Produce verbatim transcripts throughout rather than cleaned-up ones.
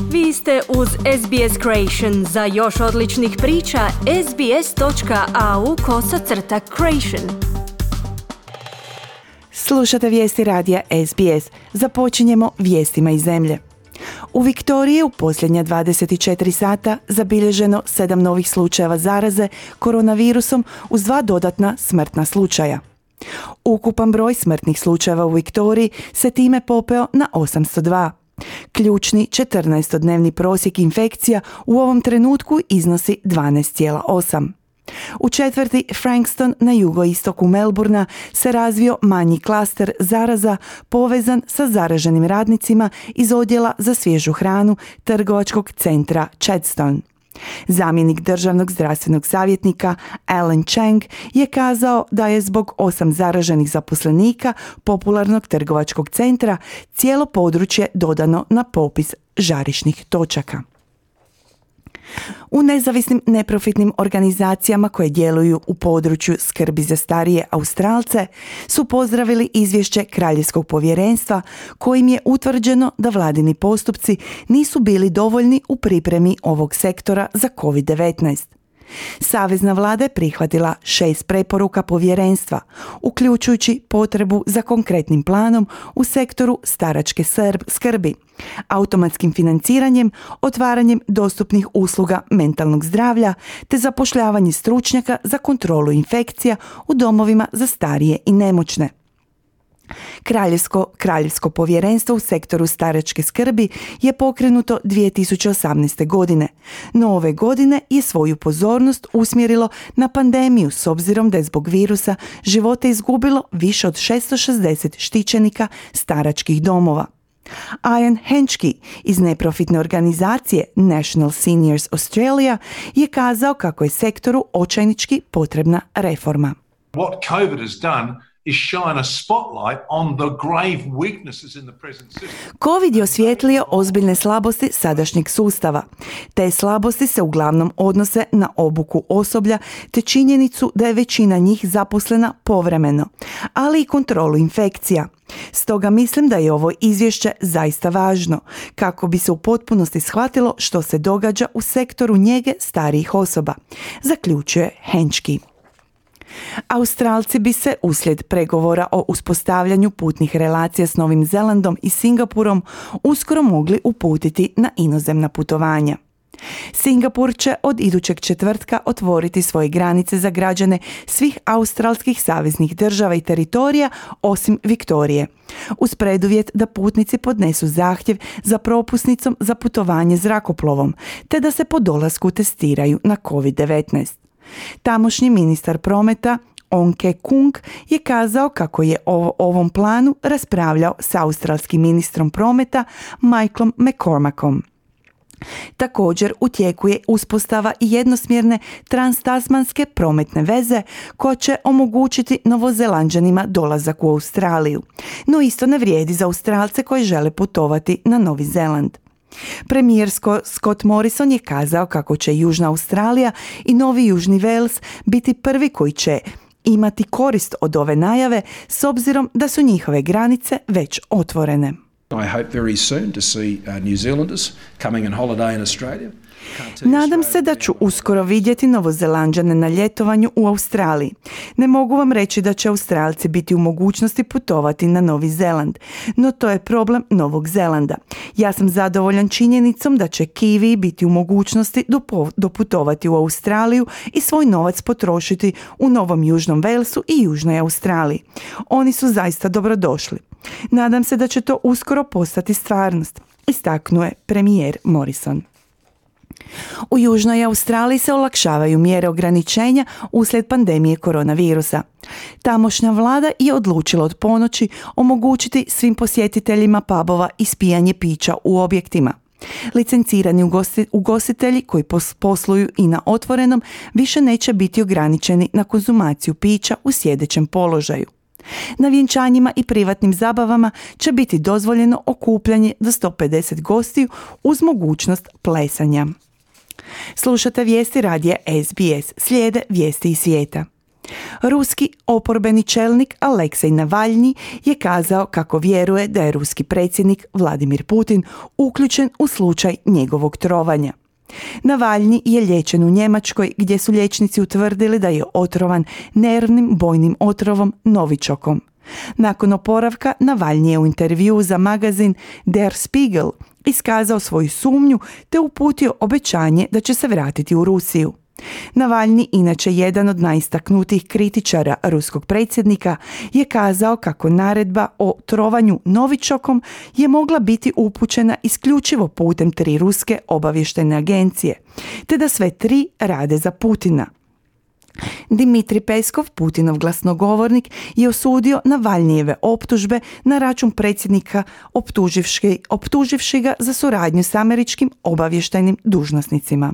Vi ste uz S B S Creation. Za još odličnih priča, sbs.au kosacrta creation. Slušate vijesti radija S B S. Započinjemo vijestima iz zemlje. U Viktoriji u posljednja dvadeset četiri sata zabilježeno sedam novih slučajeva zaraze koronavirusom uz dva dodatna smrtna slučaja. Ukupan broj smrtnih slučajeva u Viktoriji se time popeo na osamsto dva. Ključni četrnaestodnevni prosjek infekcija u ovom trenutku iznosi dvanaest zarez osam. U četvrti Frankston na jugoistoku Melbourna se razvio manji klaster zaraza povezan sa zaraženim radnicima iz odjela za svježu hranu trgovačkog centra Chadstone. Zamjenik državnog zdravstvenog savjetnika Alan Chang je kazao da je zbog osam zaraženih zaposlenika popularnog trgovačkog centra cijelo područje dodano na popis žarišnih točaka. U nezavisnim neprofitnim organizacijama koje djeluju u području skrbi za starije Australce su pozdravili izvješće Kraljevskog povjerenstva kojim je utvrđeno da vladini postupci nisu bili dovoljni u pripremi ovog sektora za covid devetnaest. Savezna vlada je prihvatila šest preporuka povjerenstva, uključujući potrebu za konkretnim planom u sektoru staračke skrbi, automatskim financiranjem, otvaranjem dostupnih usluga mentalnog zdravlja te zapošljavanje stručnjaka za kontrolu infekcija u domovima za starije i nemoćne. Kraljevsko, kraljevsko povjerenstvo u sektoru staračke skrbi je pokrenuto dvije tisuće osamnaeste. godine, no ove godine je svoju pozornost usmjerilo na pandemiju s obzirom da je zbog virusa živote izgubilo više od šesto šezdeset štićenika staračkih domova. Ian Henschke iz neprofitne organizacije National Seniors Australia je kazao kako je sektoru očajnički potrebna reforma. What COVID has done is shine a spotlight on the grave weaknesses in the present system. Covid je osvijetlio ozbiljne slabosti sadašnjeg sustava. Te slabosti se uglavnom odnose na obuku osoblja te činjenicu da je većina njih zaposlena povremeno, ali i kontrolu infekcija. Stoga mislim da je ovo izvješće zaista važno, kako bi se u potpunosti shvatilo što se događa u sektoru njege starijih osoba, zaključuje Henschke. Australci bi se uslijed pregovora o uspostavljanju putnih relacija s Novim Zelandom i Singapurom uskoro mogli uputiti na inozemna putovanja. Singapur će od idućeg četvrtka otvoriti svoje granice za građane svih australskih saveznih država i teritorija osim Viktorije, uz preduvjet da putnici podnesu zahtjev za propusnicom za putovanje zrakoplovom, te da se po dolasku testiraju na covid devetnaest. Tamošnji ministar prometa Ong Kee Kung je kazao kako je o ovom planu raspravljao s australskim ministrom prometa Michaelom McCormackom. Također u tijeku je uspostava jednosmjerne transtasmanske prometne veze koja će omogućiti Novozelanđanima dolazak u Australiju, no isto ne vrijedi za Australce koji žele putovati na Novi Zeland. Premijer Scott Morrison je kazao kako će Južna Australija i Novi Južni Wales biti prvi koji će imati korist od ove najave s obzirom da su njihove granice već otvorene. I hope very soon to see uh, New Zealanders coming on holiday in Australia. Nadam se da ću uskoro vidjeti Novozelanđane na ljetovanju u Australiji. Ne mogu vam reći da će Australci biti u mogućnosti putovati na Novi Zeland, no to je problem Novog Zelanda. Ja sam zadovoljan činjenicom da će Kiwi biti u mogućnosti doputovati u Australiju i svoj novac potrošiti u Novom Južnom Walesu i Južnoj Australiji. Oni su zaista dobrodošli. Nadam se da će to uskoro postati stvarnost, istaknuo je premijer Morrison. U Južnoj Australiji se olakšavaju mjere ograničenja uslijed pandemije koronavirusa. Tamošnja vlada je odlučila od ponoći omogućiti svim posjetiteljima pubova ispijanje pića u objektima. Licencirani ugostitelji koji posluju i na otvorenom više neće biti ograničeni na konzumaciju pića u sjedećem položaju. Na vjenčanjima i privatnim zabavama će biti dozvoljeno okupljanje do sto pedeset gostiju uz mogućnost plesanja. Slušate vijesti radija S B S, slijede vijesti iz svijeta. Ruski oporbeni čelnik Aleksej Navalnji je kazao kako vjeruje da je ruski predsjednik Vladimir Putin uključen u slučaj njegovog trovanja. Navalnji je liječen u Njemačkoj gdje su liječnici utvrdili da je otrovan nervnim bojnim otrovom novičokom. Nakon oporavka Navalnji je u intervjuu za magazin Der Spiegel iskazao svoju sumnju te uputio obećanje da će se vratiti u Rusiju. Navalnji, inače jedan od najistaknutijih kritičara ruskog predsjednika, je kazao kako naredba o trovanju novičokom je mogla biti upućena isključivo putem tri ruske obavještajne agencije, te da sve tri rade za Putina. Dmitrij Peskov, Putinov glasnogovornik, je osudio Navalnijeve optužbe na račun predsjednika optuživši, optuživši ga za suradnju s američkim obavještajnim dužnosnicima.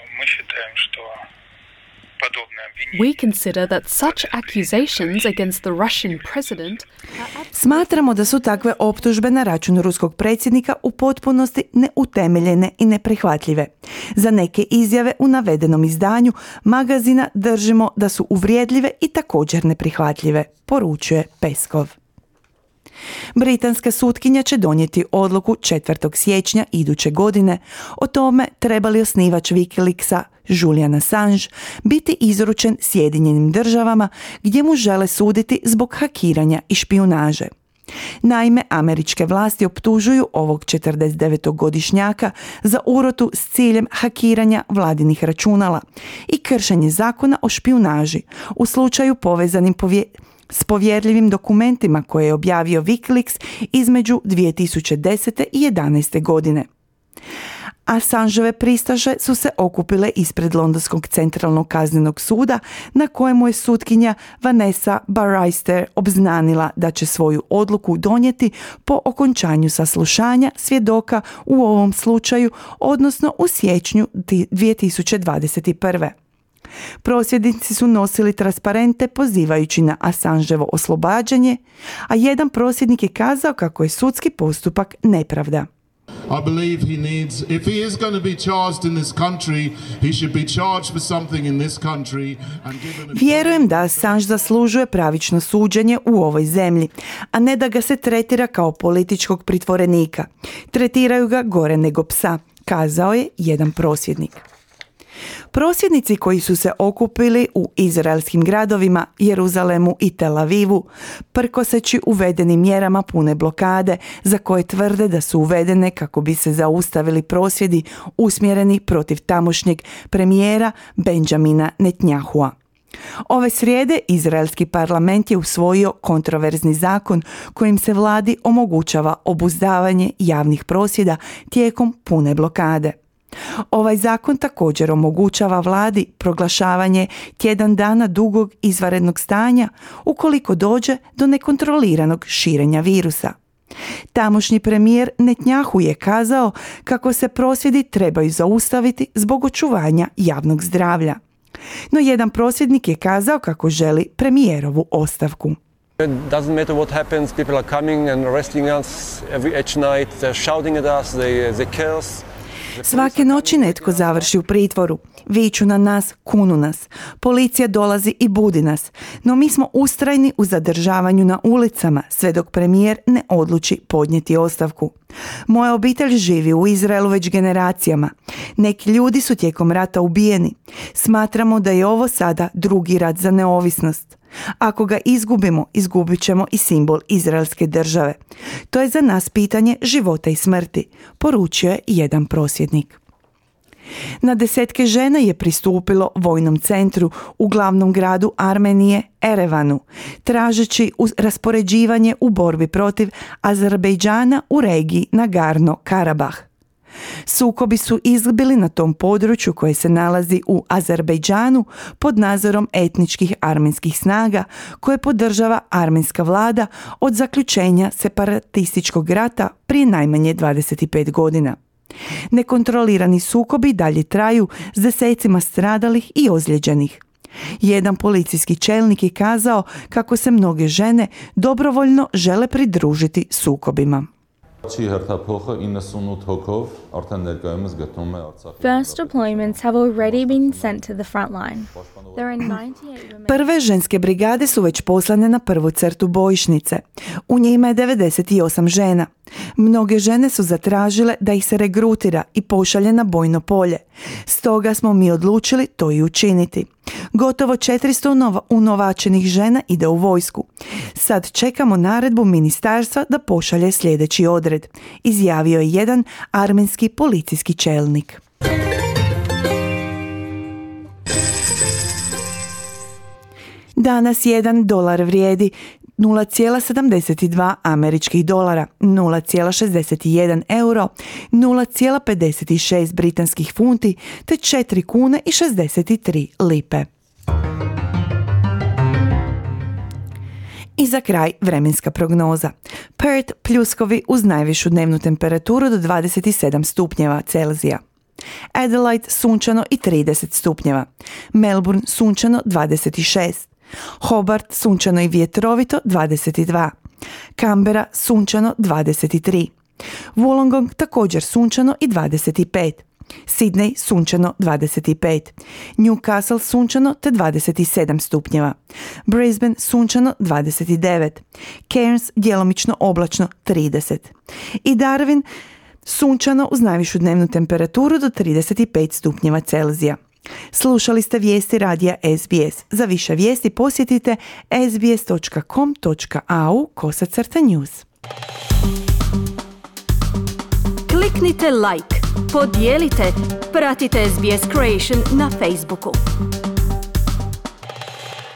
We consider that such accusations against the Russian president Smatramo da su takve optužbe na račun ruskog predsjednika u potpunosti neutemeljene i neprihvatljive. Za neke izjave u navedenom izdanju magazina držimo da su uvrijedljive i također neprihvatljive, poručuje Peskov. Britanska sutkinja će donijeti odluku četvrtog siječnja iduće godine o tome treba li osnivač Wikileaksa Julian Assange biti izručen Sjedinjenim državama gdje mu žele suditi zbog hakiranja i špijunaže. Naime, američke vlasti optužuju ovog četrdesetdevetogodišnjaka za urotu s ciljem hakiranja vladinih računala i kršenje zakona o špijunaži u slučaju povezanim povje s povjerljivim dokumentima koje je objavio Wikileaks između dvije tisuće desete i jedanaeste godine. Assangeove pristaše su se okupile ispred Londonskog centralnog kaznenog suda na kojemu je sutkinja Vanessa Baraitser obznanila da će svoju odluku donijeti po okončanju saslušanja svjedoka u ovom slučaju, odnosno u siječnju dvije tisuće dvadeset prve. Prosvjednici su nosili transparente pozivajući na Assangeovo oslobađanje, a jedan prosvjednik je kazao kako je sudski postupak nepravda. I believe he needs, if he is going to be charged in this country, he should be charged for something in this country and given a... Vjerujem da Assange zaslužuje pravično suđenje u ovoj zemlji, a ne da ga se tretira kao političkog pritvorenika. Tretiraju ga gore nego psa, kazao je jedan prosvjednik. Prosvjednici koji su se okupili u izraelskim gradovima Jeruzalemu i Tel Avivu, prkoseći uvedenim mjerama pune blokade za koje tvrde da su uvedene kako bi se zaustavili prosvjedi usmjereni protiv tamošnjeg premijera Benjamina Netanyahua. Ove srijede izraelski parlament je usvojio kontroverzni zakon kojim se vladi omogućava obuzdavanje javnih prosvjeda tijekom pune blokade. Ovaj zakon također omogućava vladi proglašavanje tjedan dana dugog izvanrednog stanja ukoliko dođe do nekontroliranog širenja virusa. Tamošnji premijer Netanyahu je kazao kako se prosvjedi trebaju zaustaviti zbog očuvanja javnog zdravlja. No jedan prosvjednik je kazao kako želi premijerovu ostavku. It doesn't matter what happens, people are coming and arresting us every each night, they're shouting at us, they, they kill us. Svake noći netko završi u pritvoru. Viču na nas, kunu nas. Policija dolazi i budi nas. No mi smo ustrajni u zadržavanju na ulicama sve dok premijer ne odluči podnijeti ostavku. Moja obitelj živi u Izraelu već generacijama. Neki ljudi su tijekom rata ubijeni. Smatramo da je ovo sada drugi rat za neovisnost. Ako ga izgubimo, izgubit ćemo i simbol izraelske države. To je za nas pitanje života i smrti, poručio je jedan prosvjednik. Na desetke žena je pristupilo vojnom centru u glavnom gradu Armenije, Erevanu, tražeći raspoređivanje u borbi protiv Azerbejdžana u regiji Nagorno-Karabah. Sukobi su izbili na tom području koje se nalazi u Azerbejdžanu pod nadzorom etničkih armenskih snaga koje podržava armenska vlada od zaključenja separatističkog rata prije najmanje dvadeset pet godina. Nekontrolirani sukobi dalje traju s desecima stradalih i ozlijeđenih. Jedan policijski čelnik je kazao kako se mnoge žene dobrovoljno žele pridružiti sukobima. First deployments have already been sent to the front line. There are ninety-eight women... Prve ženske brigade su već poslane na prvu crtu bojišnice. U njima je devedeset osam žena. Mnoge žene su zatražile da ih se regrutira i pošalje na bojno polje. Stoga smo mi odlučili to i učiniti. Gotovo četiristo unova- unovačenih žena ide u vojsku. Sad čekamo naredbu ministarstva da pošalje sljedeći odred, izjavio je jedan armenski policijski čelnik. Danas jedan dolar vrijedi nula zarez sedamdeset dva američkih dolara, nula zarez šezdeset jedan euro, nula zarez pedeset šest britanskih funti te četiri kune i šezdeset tri lipe. I za kraj vremenska prognoza. Perth pljuskovi uz najvišu dnevnu temperaturu do dvadeset sedam stupnjeva Celzija. Adelaide sunčano i trideset stupnjeva. Melbourne sunčano dvadeset šest. Hobart sunčano i vjetrovito dvadeset dva. Canberra sunčano dvadeset tri. Wollongong također sunčano i dvadeset pet. Sydney sunčano dvadeset pet. Newcastle sunčano te dvadeset sedam stupnjeva. Brisbane sunčano dvadeset devet. Cairns djelomično oblačno trideset. I Darwin sunčano uz najvišu dnevnu temperaturu do trideset pet stupnjeva Celzija. Slušali ste vijesti radija S B S. Za više vijesti posjetite s b s dot com dot a u kosacrta news. Kliknite like, podijelite, pratite S B S Creation na Facebooku.